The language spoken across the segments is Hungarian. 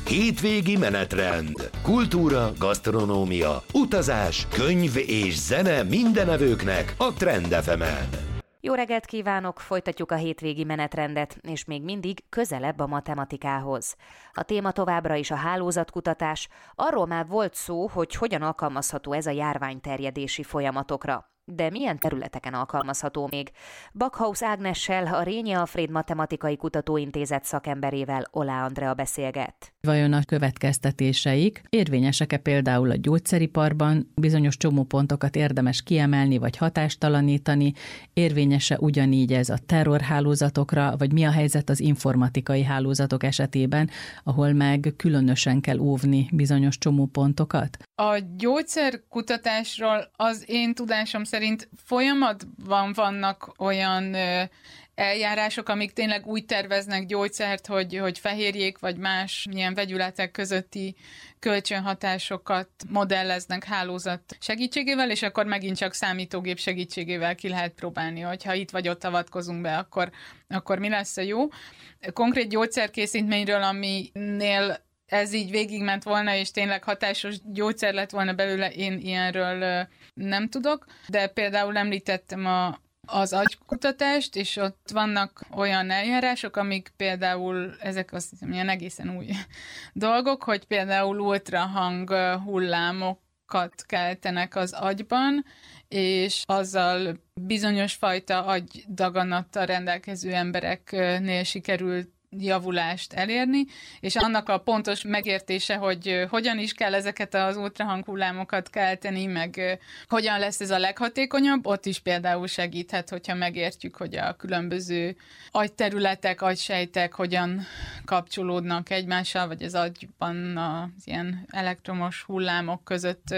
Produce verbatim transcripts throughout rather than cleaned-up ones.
Hétvégi menetrend. Kultúra, gasztronómia, utazás, könyv és zene mindenevőknek a Trend ef emen. Jó reggelt kívánok! Folytatjuk a hétvégi menetrendet, és még mindig közelebb a matematikához. A téma továbbra is a hálózatkutatás. Arról már volt szó, hogy hogyan alkalmazható ez a járványterjedési folyamatokra. De milyen területeken alkalmazható még? Backhaus Ágnessel, a Rényi Alfréd Matematikai Kutatóintézet szakemberével Olá Andrea beszélget. Vajon a következtetéseik érvényesek-e például a gyógyszeriparban, bizonyos csomópontokat érdemes kiemelni vagy hatástalanítani, érvényese ugyanígy ez a terrorhálózatokra, vagy mi a helyzet az informatikai hálózatok esetében, ahol meg különösen kell óvni bizonyos csomópontokat? A gyógyszerkutatásról az én tudásom szerint folyamatban vannak olyan ö, eljárások, amik tényleg úgy terveznek gyógyszert, hogy, hogy fehérjék vagy más ilyen vegyületek közötti kölcsönhatásokat modelleznek hálózat segítségével, és akkor megint csak számítógép segítségével ki lehet próbálni, hogyha itt vagy ott avatkozunk be, akkor, akkor mi lesz a jó. Konkrét gyógyszerkészítményről, aminél ez így végigment volna, és tényleg hatásos gyógyszer lett volna belőle, én ilyenről nem tudok, de például említettem a, az agykutatást, és ott vannak olyan eljárások, amik például, ezek azt hiszem, ilyen egészen új dolgok, hogy például ultrahang hullámokat keltenek az agyban, és azzal bizonyos fajta agydaganattal rendelkező embereknél sikerült javulást elérni, és annak a pontos megértése, hogy hogyan is kell ezeket az ultrahanghullámokat kelteni, meg hogyan lesz ez a leghatékonyabb, ott is például segíthet, hogyha megértjük, hogy a különböző agyterületek, agysejtek hogyan kapcsolódnak egymással, vagy az agyban az ilyen elektromos hullámok között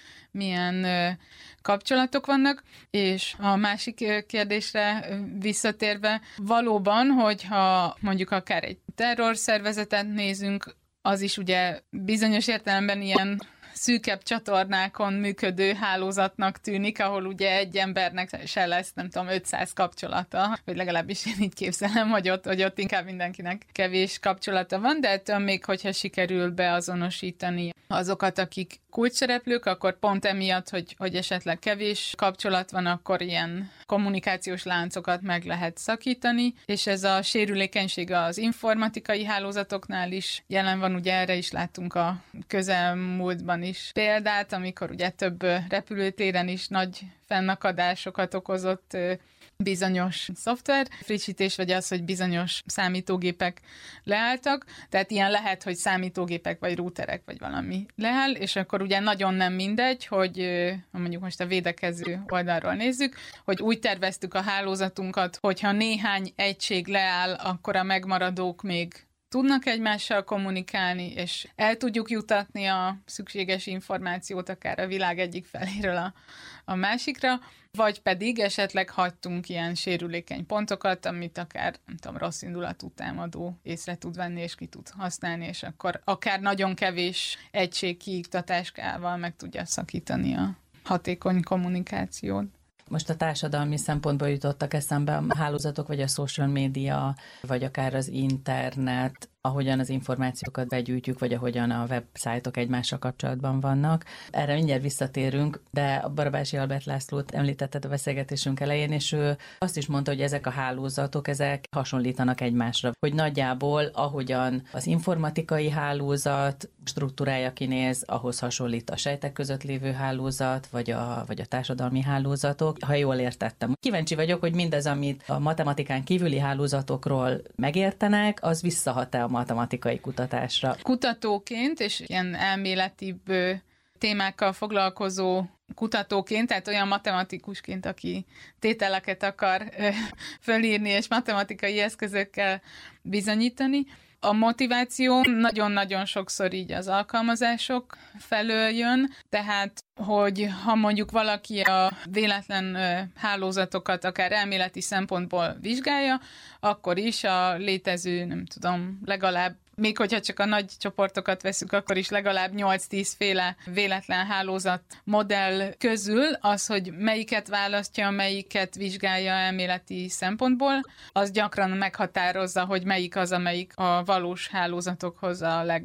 milyen kapcsolatok vannak, és a másik kérdésre visszatérve, valóban, hogyha mondjuk akár egy terrorszervezetet nézünk, az is ugye bizonyos értelemben ilyen szűkebb csatornákon működő hálózatnak tűnik, ahol ugye egy embernek se lesz, nem tudom, ötszáz kapcsolata, vagy legalábbis én így képzelem, hogy ott, hogy ott inkább mindenkinek kevés kapcsolata van, de ettől még, hogyha sikerül beazonosítani azokat, akik kulcsszereplők, akkor pont emiatt, hogy, hogy esetleg kevés kapcsolat van, akkor ilyen kommunikációs láncokat meg lehet szakítani, és ez a sérülékenység az informatikai hálózatoknál is jelen van, ugye erre is láttunk a közelmúltban is példát, amikor ugye több repülőtéren is nagy fennakadásokat okozott bizonyos szoftver frissítés, vagy az, hogy bizonyos számítógépek leálltak, tehát ilyen lehet, hogy számítógépek, vagy routerek, vagy valami leáll, és akkor ugye nagyon nem mindegy, hogy mondjuk most a védekező oldalról nézzük, hogy úgy terveztük a hálózatunkat, hogyha néhány egység leáll, akkor a megmaradók még tudnak egymással kommunikálni, és el tudjuk jutatni a szükséges információt akár a világ egyik feléről a, a másikra, vagy pedig esetleg hagytunk ilyen sérülékeny pontokat, amit akár, nem tudom, rossz indulatú támadó észre tud venni, és ki tud használni, és akkor akár nagyon kevés egység kiiktatáskával meg tudja szakítani a hatékony kommunikációt. Most a társadalmi szempontból jutottak eszembe a hálózatok, vagy a social media, vagy akár az internet, ahogyan az információkat begyűjtjük, vagy ahogyan a websájtok egymással kapcsolatban vannak. Erre mindjárt visszatérünk, de a Barabási Albert Lászlót említetted a beszélgetésünk elején, és ő azt is mondta, hogy ezek a hálózatok, ezek hasonlítanak egymásra. Hogy nagyjából, ahogyan az informatikai hálózat struktúrája kinéz, ahhoz hasonlít a sejtek között lévő hálózat, vagy a, vagy a társadalmi hálózatok, ha jól értettem. Kíváncsi vagyok, hogy mindez, amit a matematikán kívüli hálózatokról megértenek, az visszahat-e a matematikai kutatásra. Kutatóként és ilyen elméletibb témákkal foglalkozó kutatóként, tehát olyan matematikusként, aki tételeket akar fölírni és matematikai eszközökkel bizonyítani. A motiváció nagyon-nagyon sokszor így az alkalmazások felől jön, tehát hogy ha mondjuk valaki a véletlen hálózatokat akár elméleti szempontból vizsgálja, akkor is a létező, nem tudom, legalább még hogyha csak a nagy csoportokat veszük, akkor is legalább nyolc-tíz féle véletlen hálózat modell közül az, hogy melyiket választja, melyiket vizsgálja elméleti szempontból, az gyakran meghatározza, hogy melyik az, amelyik a valós hálózatokhoz a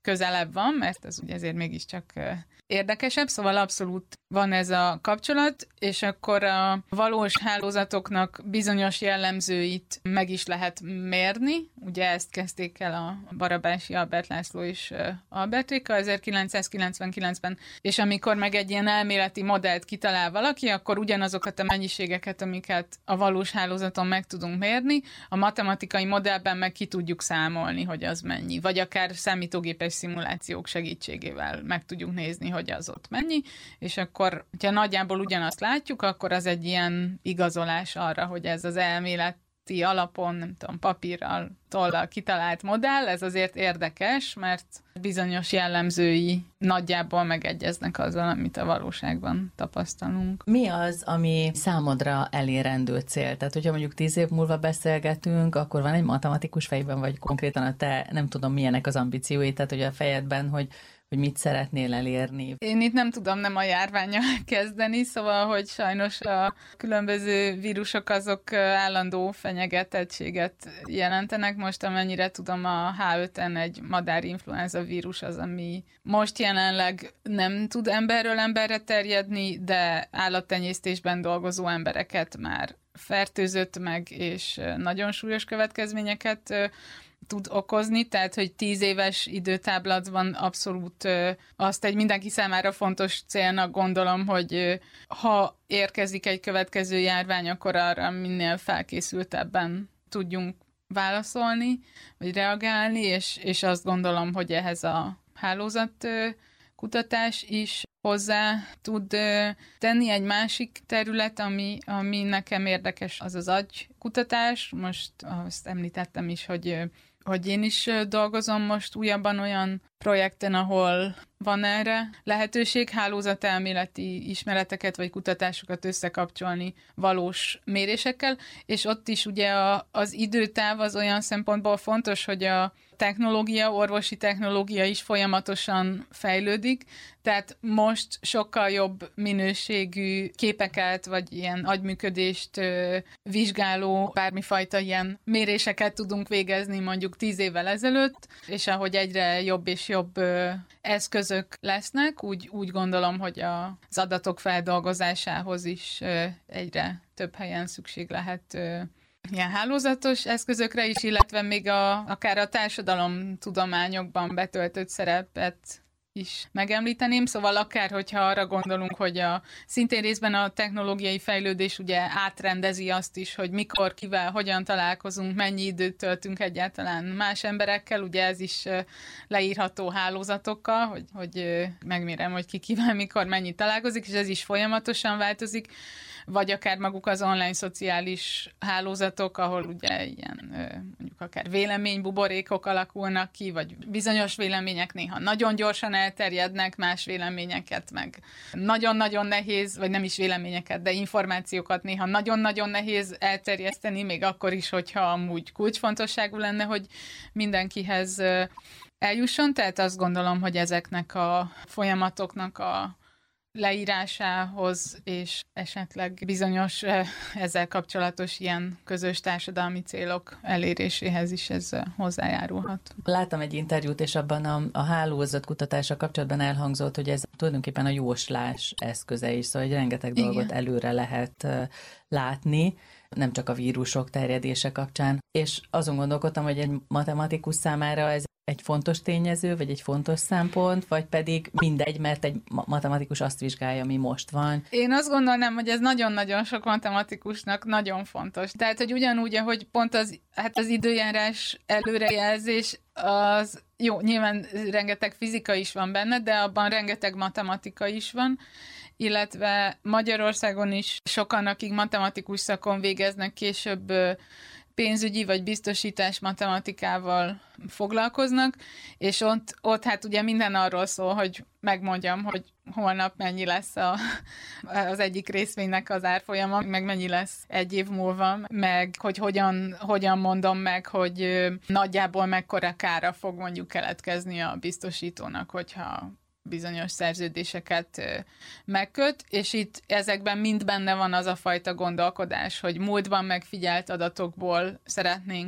közelebb van, mert ez ugye ezért mégiscsak érdekesebb, szóval abszolút van ez a kapcsolat, és akkor a valós hálózatoknak bizonyos jellemzőit meg is lehet mérni. Ugye ezt kezdték el a Barabási Albert László és Albert Réka ezerkilencszázkilencvenkilencben, és amikor meg egy ilyen elméleti modellt kitalál valaki, akkor ugyanazokat a mennyiségeket, amiket a valós hálózaton meg tudunk mérni, a matematikai modellben meg ki tudjuk számolni, hogy az mennyi. Vagy akár számítógépes szimulációk segítségével meg tudjuk nézni, hogy az ott mennyi, és akkor, ha nagyjából ugyanazt látjuk, akkor az egy ilyen igazolás arra, hogy ez az elméleti alapon, nem tudom, papírral, tollal kitalált modell, ez azért érdekes, mert bizonyos jellemzői nagyjából megegyeznek azzal, amit a valóságban tapasztalunk. Mi az, ami számodra elérendő cél? Tehát, hogyha mondjuk tíz év múlva beszélgetünk, akkor van egy matematikus fejben, vagy konkrétan a te, nem tudom, milyenek az ambíciói, tehát, hogy a fejedben, hogy hogy mit szeretnél elérni. Én itt nem tudom nem a járvánnyal kezdeni, szóval, hogy sajnos a különböző vírusok azok állandó fenyegetettséget jelentenek. Most amennyire tudom, a há öt en egy madárinfluenza vírus az, ami most jelenleg nem tud emberről emberre terjedni, de állattenyésztésben dolgozó embereket már fertőzött meg, és nagyon súlyos következményeket tud okozni, tehát, hogy tíz éves időtáblatban abszolút azt egy mindenki számára fontos célnak gondolom, hogy ha érkezik egy következő járvány, akkor arra minél felkészültebben tudjunk válaszolni, vagy reagálni, és, és azt gondolom, hogy ehhez a hálózat kutatás is hozzá tud tenni. Egy másik terület, ami, ami nekem érdekes, az az agykutatás. Most azt említettem is, hogy hogy én is dolgozom most újabban olyan projekten, ahol van erre lehetőség, hálózatelméleti ismereteket vagy kutatásokat összekapcsolni valós mérésekkel, és ott is ugye a, az időtáv az olyan szempontból fontos, hogy a technológia, orvosi technológia is folyamatosan fejlődik, tehát most sokkal jobb minőségű képeket, vagy ilyen agyműködést ö, vizsgáló bármifajta ilyen méréseket tudunk végezni mondjuk tíz évvel ezelőtt, és ahogy egyre jobb és jobb ö, eszközök lesznek, úgy, úgy gondolom, hogy a, az adatok feldolgozásához is ö, egyre több helyen szükség lehet ö, ilyen hálózatos eszközökre is, illetve még a, akár a társadalomtudományokban betöltött szerepet is megemlíteném, szóval akár, hogyha arra gondolunk, hogy a szintén részben a technológiai fejlődés ugye átrendezi azt is, hogy mikor, kivel, hogyan találkozunk, mennyi időt töltünk egyáltalán más emberekkel, ugye ez is leírható hálózatokkal, hogy, hogy megmérem, hogy ki kivel, mikor, mennyit találkozik, és ez is folyamatosan változik, vagy akár maguk az online szociális hálózatok, ahol ugye ilyen mondjuk akár véleménybuborékok alakulnak ki, vagy bizonyos vélemények néha nagyon gyorsan elterjednek, más véleményeket meg nagyon-nagyon nehéz, vagy nem is véleményeket, de információkat néha nagyon-nagyon nehéz elterjeszteni, még akkor is, hogyha amúgy kulcsfontosságú lenne, hogy mindenkihez eljusson, tehát azt gondolom, hogy ezeknek a folyamatoknak a leírásához, és esetleg bizonyos ezzel kapcsolatos ilyen közös társadalmi célok eléréséhez is ez hozzájárulhat. Láttam egy interjút, és abban a, a hálózatkutatással kapcsolatban elhangzott, hogy ez tulajdonképpen a jóslás eszköze is, szóval hogy rengeteg Igen. dolgot előre lehet látni, nem csak a vírusok terjedése kapcsán. És azon gondolkodtam, hogy egy matematikus számára ez egy fontos tényező, vagy egy fontos szempont, vagy pedig mindegy, mert egy matematikus azt vizsgálja, ami most van. Én azt gondolnám, hogy ez nagyon-nagyon sok matematikusnak nagyon fontos. Tehát, hogy ugyanúgy, ahogy pont az, hát az időjárás előrejelzés, az jó, nyilván rengeteg fizika is van benne, de abban rengeteg matematika is van, illetve Magyarországon is sokan, akik matematikus szakon végeznek, később pénzügyi vagy biztosítás matematikával foglalkoznak, és ott, ott hát ugye minden arról szól, hogy megmondjam, hogy holnap mennyi lesz a, az egyik részvénynek az árfolyama, meg mennyi lesz egy év múlva, meg hogy hogyan, hogyan mondom meg, hogy nagyjából mekkora kára fog mondjuk keletkezni a biztosítónak, hogyha bizonyos szerződéseket megköt, és itt ezekben mind benne van az a fajta gondolkodás, hogy múltban megfigyelt adatokból szeretnénk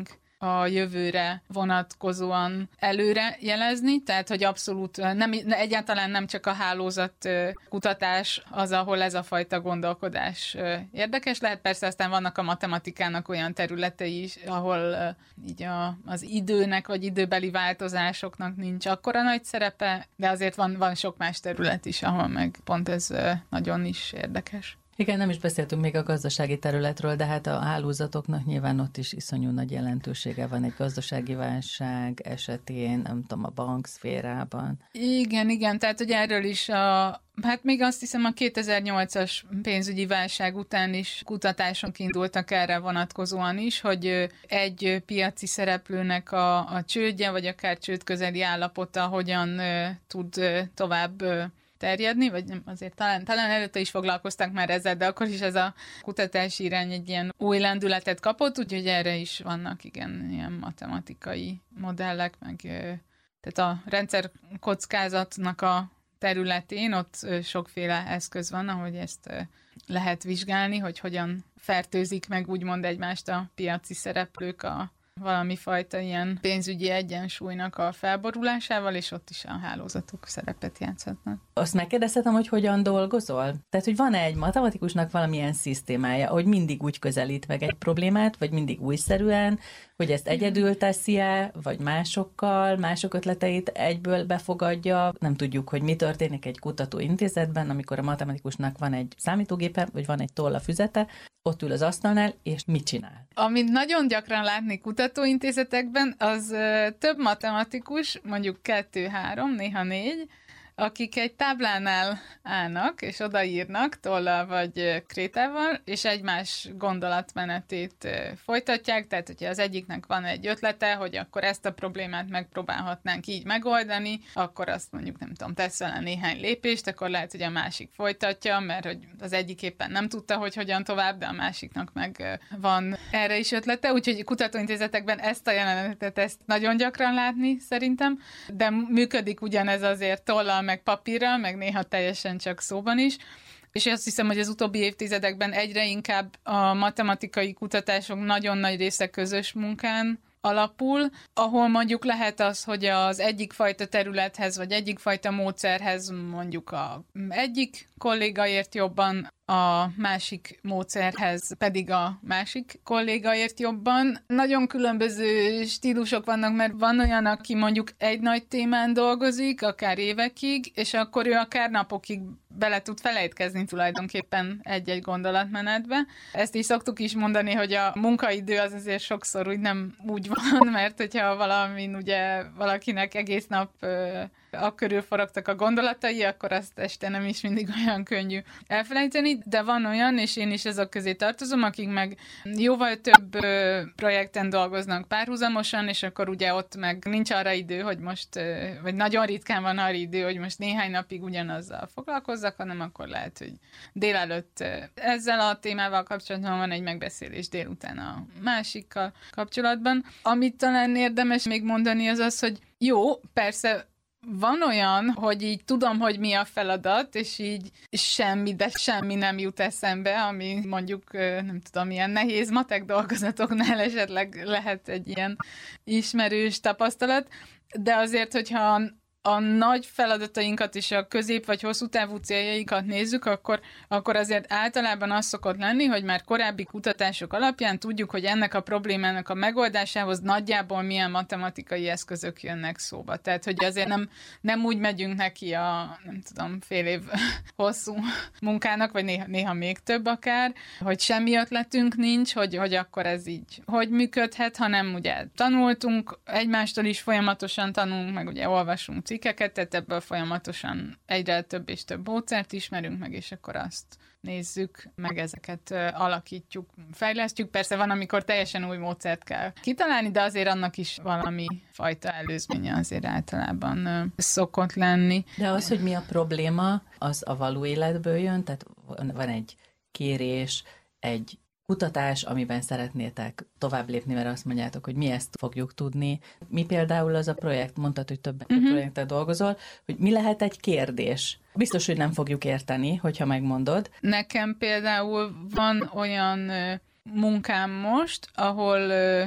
a jövőre vonatkozóan előre jelezni, tehát hogy abszolút nem, egyáltalán nem csak a hálózat kutatás az, ahol ez a fajta gondolkodás érdekes lehet. Persze aztán vannak a matematikának olyan területei is, ahol így a, az időnek vagy időbeli változásoknak nincs akkora nagy szerepe, de azért van, van sok más terület is, ahol meg pont ez nagyon is érdekes. Igen, nem is beszéltünk még a gazdasági területről, de hát a hálózatoknak nyilván ott is iszonyú nagy jelentősége van egy gazdasági válság esetén, nem tudom, a bankszférában. Igen, igen, tehát hogy erről is a Hát még azt hiszem a kétezer-nyolcas pénzügyi válság után is kutatások indultak erre vonatkozóan is, hogy egy piaci szereplőnek a, a csődje, vagy akár csőd közeli állapota hogyan tud tovább terjedni, vagy nem, azért talán, talán előtte is foglalkoztak már ezzel, de akkor is ez a kutatási irány egy ilyen új lendületet kapott, úgyhogy erre is vannak igen ilyen matematikai modellek, meg tehát a rendszerkockázatnak a területén ott sokféle eszköz van, ahogy ezt lehet vizsgálni, hogy hogyan fertőzik meg úgymond egymást a piaci szereplők a valami fajta ilyen pénzügyi egyensúlynak a felborulásával, és ott is a hálózatok szerepet játszhatnak. Azt megkérdezhetem, hogy hogyan dolgozol? Tehát, hogy van-e egy matematikusnak valamilyen szisztémája, hogy mindig úgy közelít meg egy problémát, vagy mindig újszerűen, hogy ezt egyedül teszi-e, vagy másokkal, mások ötleteit egyből befogadja. Nem tudjuk, hogy mi történik egy kutatóintézetben, amikor a matematikusnak van egy számítógépe, vagy van egy tolla füzete, ott ül az asztalnál, és mit csinál? Amit nagyon gyakran látni kutatóintézetekben, az ö, több matematikus, mondjuk kettő-három, néha négy, akik egy táblánál állnak, és odaírnak tollal vagy krétával, és egymás gondolatmenetét folytatják, tehát hogyha az egyiknek van egy ötlete, hogy akkor ezt a problémát megpróbálhatnánk így megoldani, akkor azt mondjuk, nem tudom, tesz vele néhány lépést, akkor lehet, hogy a másik folytatja, mert hogy az egyik éppen nem tudta, hogy hogyan tovább, de a másiknak meg van erre is ötlete, úgyhogy kutatóintézetekben ezt a jelenetet ezt nagyon gyakran látni szerintem, de működik ugyanez azért tollal meg papírral, meg néha teljesen csak szóban is. És azt hiszem, hogy az utóbbi évtizedekben egyre inkább a matematikai kutatások nagyon nagy része közös munkán alapul, ahol mondjuk lehet az, hogy az egyik fajta területhez, vagy egyik fajta módszerhez mondjuk a egyik kolléga ért jobban, a másik módszerhez pedig a másik kolléga ért jobban. Nagyon különböző stílusok vannak, mert van olyan, aki mondjuk egy nagy témán dolgozik, akár évekig, és akkor ő akár napokig bele tud felejtkezni tulajdonképpen egy-egy gondolatmenetbe. Ezt is szoktuk is mondani, hogy a munkaidő az azért sokszor úgy nem úgy van, mert hogyha valamin ugye valakinek egész nap akkörül forogtak a gondolatai, akkor azt este nem is mindig olyan könnyű elfelejteni, de van olyan, és én is ezek közé tartozom, akik meg jóval több projekten dolgoznak párhuzamosan, és akkor ugye ott meg nincs arra idő, hogy most, vagy nagyon ritkán van arra idő, hogy most néhány napig ugyanazzal foglalkozzak, hanem akkor lehet, hogy délelőtt ezzel a témával kapcsolatban van egy megbeszélés délután a másikkal kapcsolatban. Amit talán érdemes még mondani az az, hogy jó, persze van olyan, hogy így tudom, hogy mi a feladat, és így semmi, de semmi nem jut eszembe, ami mondjuk, nem tudom, ilyen nehéz matek dolgozatoknál esetleg lehet egy ilyen ismerős tapasztalat, de azért, hogyha a nagy feladatainkat és a közép- vagy hosszú távú céljainkat nézzük, akkor, akkor azért általában az szokott lenni, hogy már korábbi kutatások alapján tudjuk, hogy ennek a problémának a megoldásához nagyjából milyen matematikai eszközök jönnek szóba. Tehát, hogy azért nem, nem úgy megyünk neki a, nem tudom, fél év hosszú munkának, vagy néha, néha még több akár, hogy semmi ötletünk nincs, hogy, hogy akkor ez így hogy működhet, hanem ugye tanultunk, egymástól is folyamatosan tanulunk, meg ugye olvasunk cikkeket, tehát ebből folyamatosan egyre több és több módszert ismerünk meg, és akkor azt nézzük, meg ezeket alakítjuk, fejlesztjük. Persze van, amikor teljesen új módszert kell kitalálni, de azért annak is valami fajta előzménye azért általában szokott lenni. De az, hogy mi a probléma, az a való életből jön, tehát van egy kérés, egy kutatás, amiben szeretnétek tovább lépni, mert azt mondjátok, hogy mi ezt fogjuk tudni. Mi például az a projekt, mondtad, hogy több uh-huh. projekten dolgozol, hogy mi lehet egy kérdés? Biztos, hogy nem fogjuk érteni, hogyha megmondod. Nekem például van olyan munkám most, ahol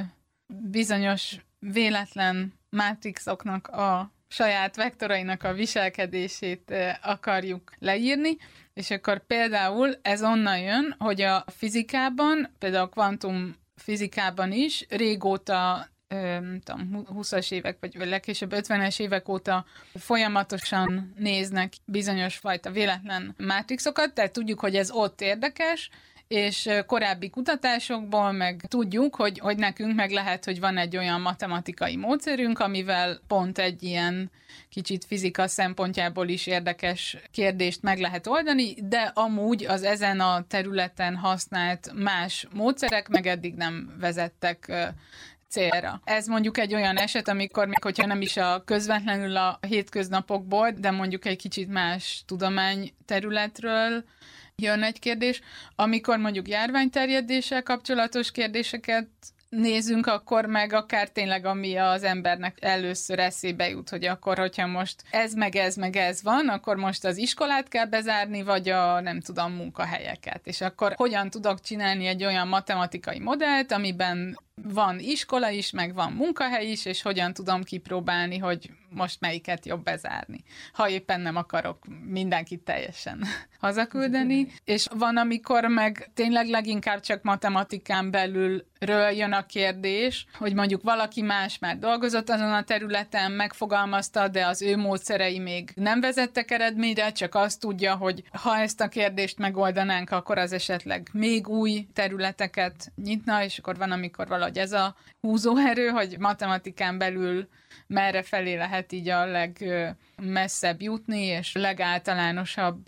bizonyos véletlen mátrixoknak a saját vektorainak a viselkedését akarjuk leírni, és akkor például ez onnan jön, hogy a fizikában, például a kvantum fizikában is régóta, nem tudom, húszas évek, vagy legkésőbb ötvenes évek óta folyamatosan néznek bizonyos fajta véletlen mátrixokat, tehát tudjuk, hogy ez ott érdekes, és korábbi kutatásokból meg tudjuk, hogy, hogy nekünk meg lehet, hogy van egy olyan matematikai módszerünk, amivel pont egy ilyen kicsit fizika szempontjából is érdekes kérdést meg lehet oldani, de amúgy az ezen a területen használt más módszerek meg eddig nem vezettek célra. Ez mondjuk egy olyan eset, amikor még hogyha nem is a közvetlenül a hétköznapokból, de mondjuk egy kicsit más tudományterületről jön egy kérdés. Amikor mondjuk járványterjedéssel kapcsolatos kérdéseket nézünk, akkor meg akár tényleg, ami az embernek először eszébe jut, hogy akkor, hogyha most ez meg ez meg ez van, akkor most az iskolát kell bezárni, vagy a nem tudom, munkahelyeket. És akkor hogyan tudok csinálni egy olyan matematikai modellt, amiben van iskola is, meg van munkahely is, és hogyan tudom kipróbálni, hogy most melyiket jobb bezárni. Ha éppen nem akarok mindenkit teljesen hazaküldeni. És van, amikor meg tényleg leginkább csak matematikán belülről jön a kérdés, hogy mondjuk valaki más már dolgozott azon a területen, megfogalmazta, de az ő módszerei még nem vezettek eredményre, csak azt tudja, hogy ha ezt a kérdést megoldanánk, akkor az esetleg még új területeket nyitna, és akkor van, amikor valahogy ez a húzóerő, hogy matematikán belül merre felé lehet így a legmesszebb jutni, és legáltalánosabb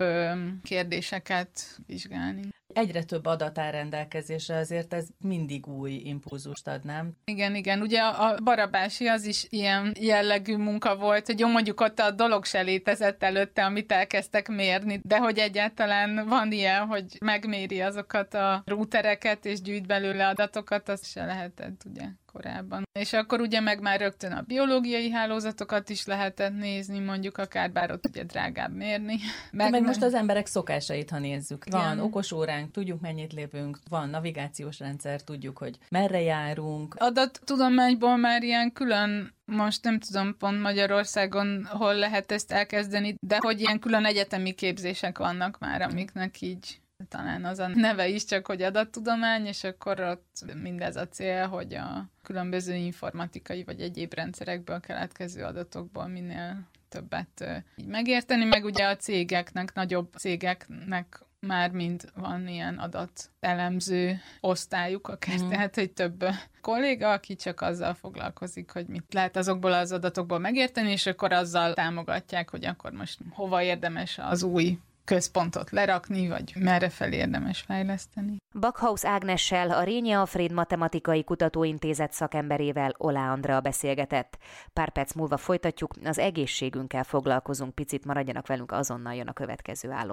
kérdéseket vizsgálni. Egyre több adat áll rendelkezésre, azért ez mindig új impulzust ad, nem? Igen, igen. Ugye a Barabási az is ilyen jellegű munka volt, hogy jó, mondjuk ott a dolog se létezett előtte, amit elkezdtek mérni, de hogy egyáltalán van ilyen, hogy megméri azokat a rútereket, és gyűjt belőle adatokat, az se lehetett, ugye, korábban. És akkor ugye meg már rögtön a biológiai hálózatokat is lehetett nézni, mondjuk akár, bár ott ugye drágább mérni. Meg, meg most az emberek szokásait, ha nézzük. Van igen. okos óránk, tudjuk mennyit lépünk, van navigációs rendszer, tudjuk, hogy merre járunk. Adattudományból már ilyen külön, most nem tudom pont Magyarországon hol lehet ezt elkezdeni, de hogy ilyen külön egyetemi képzések vannak már, amiknek így talán az a neve is, csak hogy adattudomány, és akkor ott mindez a cél, hogy a különböző informatikai vagy egyéb rendszerekből keletkező adatokból minél többet így megérteni, meg ugye a cégeknek, nagyobb cégeknek már mind van ilyen adatelemző osztályuk, akár, mm. tehát, hogy több kolléga, aki csak azzal foglalkozik, hogy mit lehet azokból az adatokból megérteni, és akkor azzal támogatják, hogy akkor most hova érdemes az új központot lerakni, vagy merre fel érdemes fejleszteni. Backhaus Ágnessel, a Rényi Alfréd Matematikai Kutatóintézet szakemberével Oláh Andrea beszélgetett. Pár perc múlva folytatjuk, az egészségünkkel foglalkozunk, picit maradjanak velünk, azonnal jön a következő állom.